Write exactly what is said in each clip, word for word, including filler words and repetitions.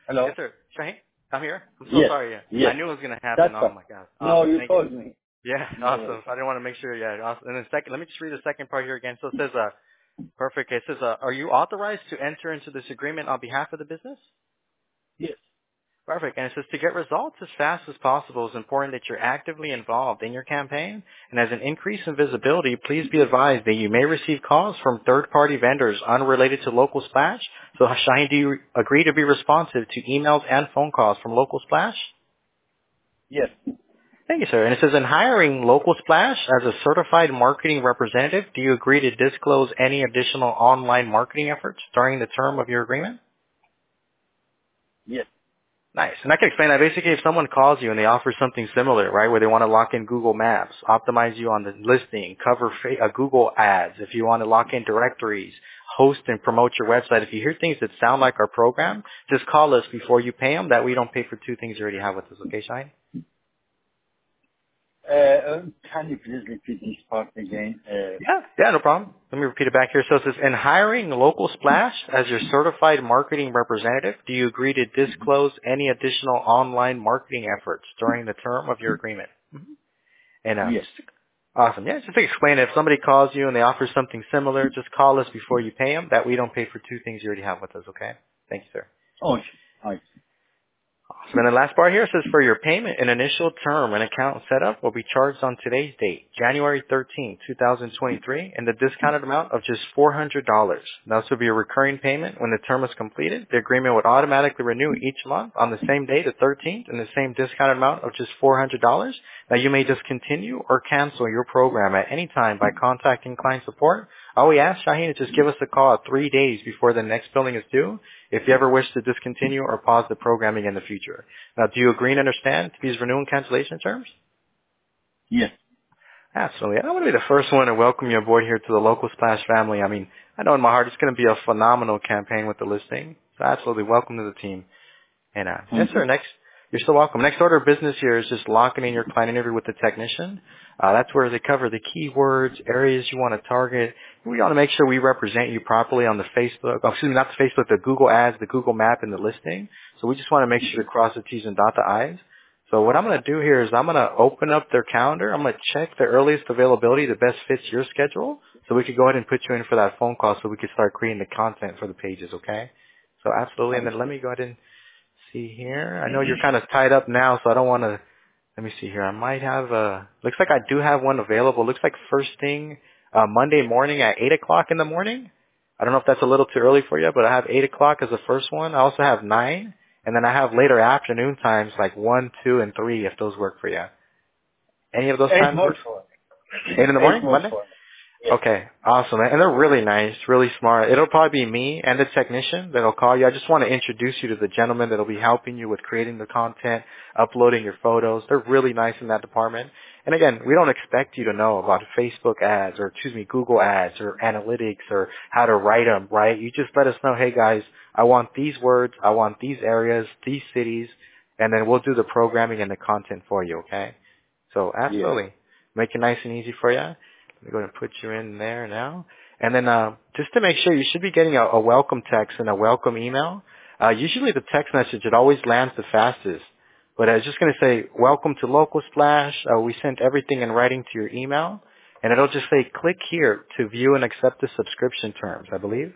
Hello? Yes, sir. Shaheen, I'm here. I'm so Yes, sorry. Yeah. I yes. knew it was going to happen. That's Oh, fine. my God. No, Awesome. you Thank you. told me. Yeah, No awesome. worries. So I didn't want to make sure. Yeah, awesome. And then second, let me just read the second part here again. So it says, uh, perfect. It says, uh, are you authorized to enter into this agreement on behalf of the business? Yes, Perfect. And it says to get results as fast as possible, it's important that you're actively involved in your campaign. And as an increase in visibility, please be advised that you may receive calls from third-party vendors unrelated to Local Splash. So Shaheen, do you agree to be responsive to emails and phone calls from Local Splash? yes, Thank you, sir. And it says, in hiring Local Splash as a certified marketing representative, do you agree to disclose any additional online marketing efforts during the term of your agreement? yes. Nice. And I can explain that. Basically, if someone calls you and they offer something similar, right, where they want to lock in Google Maps, optimize you on the listing, cover fa- uh, Google ads, if you want to lock in directories, host and promote your website, if you hear things that sound like our program, just call us before you pay them. That way you don't pay for two things you already have with us. Okay, Shine? Uh, uh, can you please repeat this part again? Uh, Yeah, yeah, no problem. Let me repeat it back here. So it says, in hiring Local Splash as your certified marketing representative, do you agree to disclose any additional online marketing efforts during the term of your agreement? hmm And uh, yes. just to, awesome. Yeah, just to explain it, if somebody calls you and they offer something similar, just call us before you pay them. That we don't pay for two things you already have with us, okay? Thank you, sir. Okay, I see. Awesome. And the last part here says for your payment, an initial term and account setup will be charged on today's date, January thirteenth, twenty twenty-three, and the discounted amount of just four hundred dollars. Now, this will be a recurring payment when the term is completed. The agreement would automatically renew each month on the same day, the thirteenth, and the same discounted amount of just four hundred dollars. Now, you may just continue or cancel your program at any time by contacting client support. All we ask, Shaheen, is just give us a call three days before the next billing is due if you ever wish to discontinue or pause the programming in the future. Now, do you agree and understand these renewal and cancellation terms? Yes. Absolutely. I want to be the first one to welcome you aboard here to the Local Splash family. I mean, I know in my heart it's going to be a phenomenal campaign with the listing. So absolutely welcome to the team. And uh, yes, Thank sir. you. Next, you're still welcome. Next order of business here is just locking in your client interview with the technician. Uh, that's where they cover the keywords, areas you want to target. We want to make sure we represent you properly on the Facebook, oh, excuse me, not the Facebook, the Google Ads, the Google Map, and the listing. So we just want to make sure to cross the T's and dot the I's. So what I'm going to do here is I'm going to open up their calendar. I'm going to check the earliest availability that best fits your schedule, so we could go ahead and put you in for that phone call, so we could start creating the content for the pages. Okay? So absolutely. And I then let see. me go ahead and see here. I know you're kind of tied up now, so I don't want to. Let me see here. I might have a. Looks like I do have one available. Looks like first thing uh, Monday morning at eight o'clock in the morning. I don't know if that's a little too early for you, but I have eight o'clock as the first one. I also have nine, and then I have later afternoon times like one, two, and three if those work for you. Any of those Eight times more work? for Eight in the Eight morning, more Monday. for Yes. Okay, awesome. And they're really nice, really smart. It'll probably be me and the technician that'll call you. I just want to introduce you to the gentleman that'll be helping you with creating the content, uploading your photos. They're really nice in that department. And again, we don't expect you to know about Facebook ads or, excuse me, Google ads or analytics or how to write them, right? You just let us know, hey guys, I want these words, I want these areas, these cities, and then we'll do the programming and the content for you, okay? So Yes. absolutely. Make it nice and easy for you. Let me go ahead and put you in there now. And then uh, just to make sure, you should be getting a, a welcome text and a welcome email. Uh, usually the text message, it always lands the fastest. But I was just going to say, welcome to Local Splash. Uh, we sent everything in writing to your email. And it'll just say, click here to view and accept the subscription terms, I believe.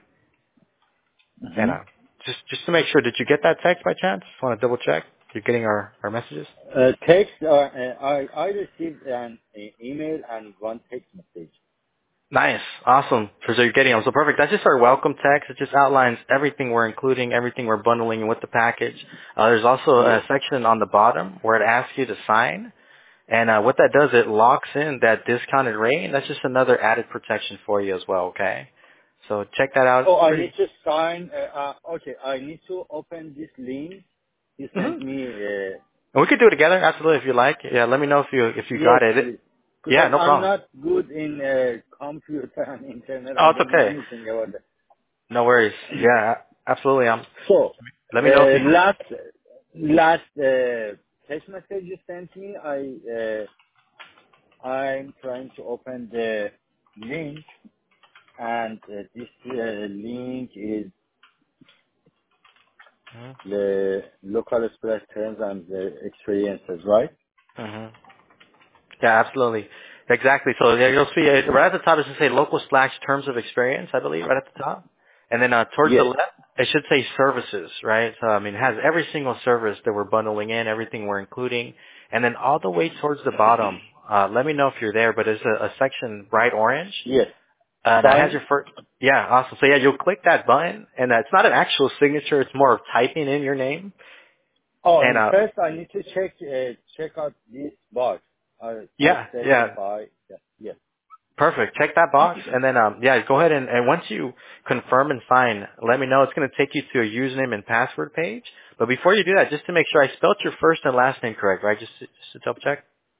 And Mm-hmm. uh, just just to make sure, did you get that text by chance? Just want to double check. You're getting our, our messages? Uh, text, uh, uh, I, I received an uh, email and one text message. Nice. Awesome. So you're getting them. So perfect. That's just our welcome text. It just outlines everything we're including, everything we're bundling with the package. Uh, there's also Yes. a section on the bottom where it asks you to sign. And uh, what that does, it locks in that discounted rate. And that's just another added protection for you as well, okay? So check that out. Oh, It's I pretty. need to sign. Uh, uh, okay, I need to open this link. You Mm-hmm. sent me. Uh, And we could do it together, absolutely, if you like. Yeah, let me know if you if you yes, got it. it please. yeah, Because no I'm problem. not good in uh, computer and internet. Oh, I it's don't know okay. anything about that. No worries. Yeah, absolutely. Um, So, let me know if uh, you. last last uh, text message you sent me, I uh, I'm trying to open the link, and uh, this uh, link is the local splash terms and the experiences, right? Mm-hmm. Yeah, absolutely. Exactly. So yeah, you'll see it right at the top. It should say local slash terms of experience, I believe, right at the top. And then uh, towards the Yes. left, it should say services, right? So I mean, it has every single service that we're bundling in, everything we're including, and then all the way towards the bottom. Uh, let me know if you're there, but there's a, a section bright orange, Yes. uh, that has Sign. your first. Yeah, awesome. So yeah, you'll click that button, and uh, it's not an actual signature; it's more of typing in your name. Oh, And and uh, first I need to check uh, check out this box. Uh, I yeah, yeah. certify. Yes. Yes. Perfect. Check that box, and then um, yeah, go ahead and, and once you confirm and sign, let me know. It's going to take you to a username and password page. But before you do that, just to make sure I spelled your first and last name correct, right? Just to, just to double check.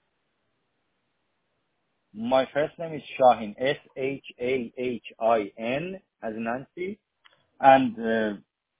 My first name is Shahin. S H A H I N as Nancy, and uh,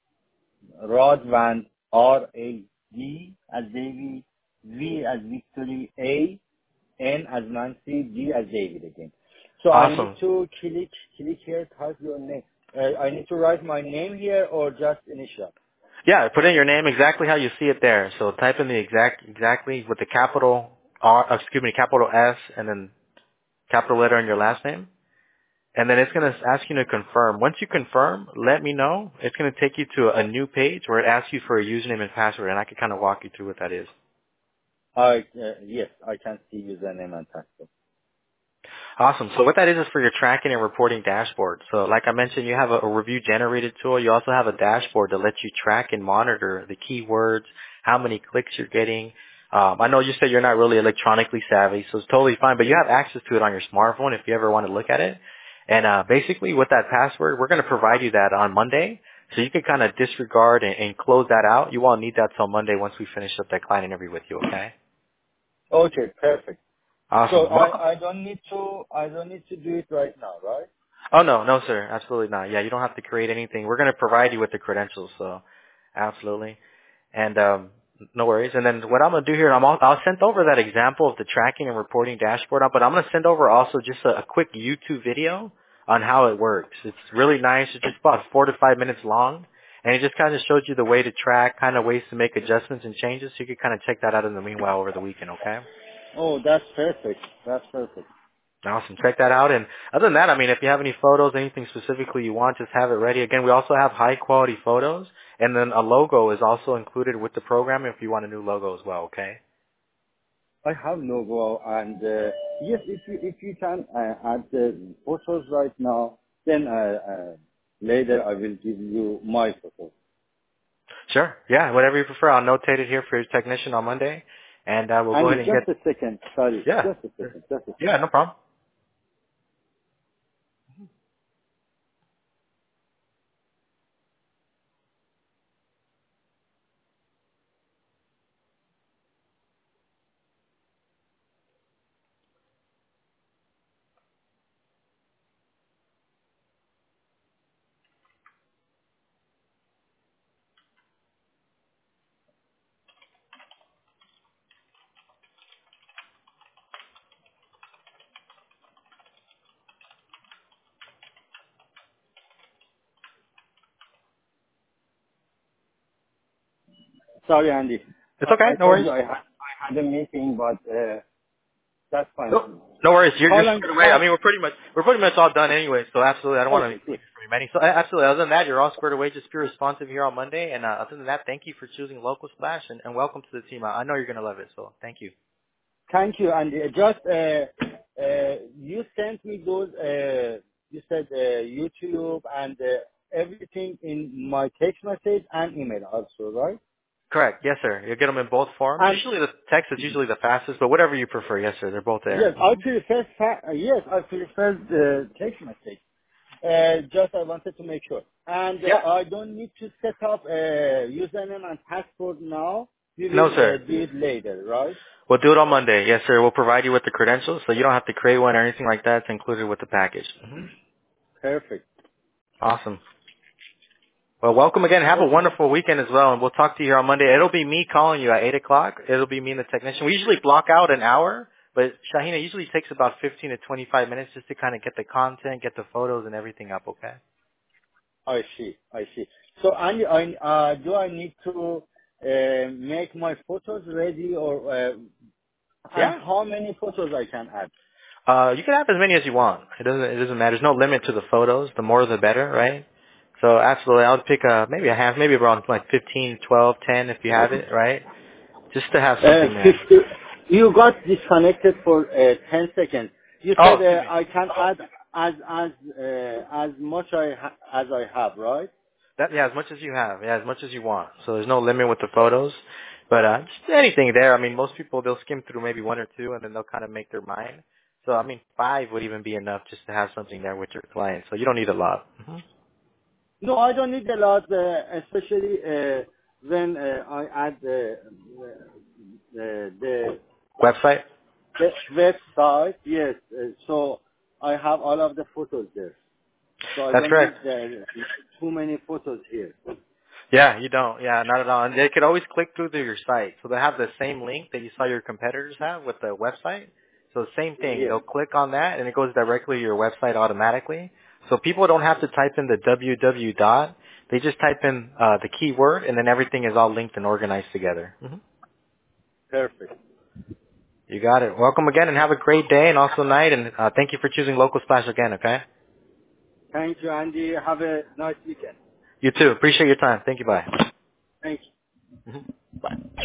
Rodvan, R A D as David, V as Victory, A, N as Nancy, D as David again. So I need Awesome. to click, click here, type your name. Uh, I need to write my name here or just initial. Yeah, put in your name exactly how you see it there. So type in the exact exactly with the capital R, uh, excuse me, capital S, and then capital letter in your last name. And then it's going to ask you to confirm. Once you confirm, let me know. It's going to take you to a new page where it asks you for a username and password, and I can kind of walk you through what that is. I, uh, yes, I can see username and password. Awesome. So what that is is for your tracking and reporting dashboard. So like I mentioned, you have a, a review generated tool. You also have a dashboard that lets you track and monitor the keywords, how many clicks you're getting. Um, I know you said you're not really electronically savvy, so it's totally fine, but you have access to it on your smartphone if you ever want to look at it. And uh, basically with that password, we're going to provide you that on Monday. So you can kind of disregard and, and close that out. You won't need that till Monday once we finish up that client interview with you, okay? Okay, perfect. So Awesome. Welcome. I, I don't need to, I don't need to do it right now, right? Oh no, no sir, absolutely not. Yeah, you don't have to create anything. We're going to provide you with the credentials, so absolutely. And um, no worries. And then what I'm going to do here, I'm all, I'll send over that example of the tracking and reporting dashboard, but I'm going to send over also just a, a quick YouTube video on how it works. It's really nice. It's just about four to five minutes long, and it just kind of shows you the way to track, kind of ways to make adjustments and changes. So you can kind of check that out in the meanwhile over the weekend. Okay. Oh, that's perfect. That's perfect. Awesome. Check that out. And other than that, I mean, if you have any photos, anything specifically you want, just have it ready. Again, we also have high quality photos, and then a logo is also included with the program if you want a new logo as well, okay? I have logo and uh, yes, if you if you can uh, add the photos right now, then uh, uh, later I will give you my photos. Sure. Yeah, whatever you prefer. I'll notate it here for your technician on Monday, and uh, we'll go And ahead and get, just a second, sorry, yeah. just a Sure. second, just a Yeah, second. no problem. Sorry, Andy. It's I, okay. I No told worries. you I had I had a meeting, but uh, that's fine. No, no worries. You're, How you're long? squared away. I How? mean, we're pretty much we're pretty much all done anyway. So absolutely, I don't want to Okay, take good. it from you many. So uh, absolutely, other than that, you're all squared away. Just be responsive here on Monday. And uh, other than that, thank you for choosing Local Splash, and, and welcome to the team. I, I know you're gonna love it. So thank you. Thank you, Andy. Uh, Just uh, uh, you sent me those. Uh, you said uh, YouTube and uh, everything in my text message and email also, right? Correct. Yes, sir. You'll get them in both forms. And Usually the text is usually the fastest, but whatever you prefer. Yes, sir. They're both there. yes, I prefer fa- uh, yes, I prefer the text message. Uh, just I wanted to make sure. And Yeah. uh, I don't need to set up a username and password now. We No, will uh, sir. do it later, right? We'll do it on Monday. Yes, sir. We'll provide you with the credentials, so you don't have to create one or anything like that. It's included with the package. hmm Perfect. Awesome. Well, welcome again. Have a Okay. wonderful weekend as well, and we'll talk to you here on Monday. It'll be me calling you at eight o'clock. It'll be me and the technician. We usually block out an hour, but Shahina usually takes about fifteen to twenty-five minutes just to kind of get the content, get the photos and everything up, okay? I see. I see. So, and I, uh, do I need to uh, make my photos ready, or uh, and Yeah. how many photos I can add? Uh, you can have as many as you want. It doesn't. It doesn't matter. There's no limit to the photos. The more, the better, right? So absolutely, I would pick a maybe a half, maybe around like fifteen, twelve, ten if you have it, right? Just to have Uh, something there. fifty. You got disconnected for uh, ten seconds. You Oh, said excuse uh, me. I can add as as uh, as much I ha- as I have, right? That yeah, as much as you have, yeah, as much as you want. So there's no limit with the photos, but uh, just anything there. I mean, most people they'll skim through maybe one or two, and then they'll kind of make their mind. So I mean, five would even be enough just to have something there with your client. So you don't need a lot. hmm No, I don't need a lot, uh, especially uh, when uh, I add the the, the Website. the website. Yes, uh, so I have all of the photos there. So I That's don't correct. need uh, too many photos here. Yeah, you don't. Yeah, not at all. And they could always click through to your site. So they have the same link that you saw your competitors have with the website. So same thing. Yes, They'll click on that and it goes directly to your website automatically. So people don't have to type in the www dot. They just type in uh, the keyword and then everything is all linked and organized together. hmm perfect. You got it. Welcome again and have a great day and also night. And uh, thank you for choosing Local Splash again, okay? Thank you, Andy. Have a nice weekend. You too. Appreciate your time. Thank you. Bye. Thank you. hmm Bye.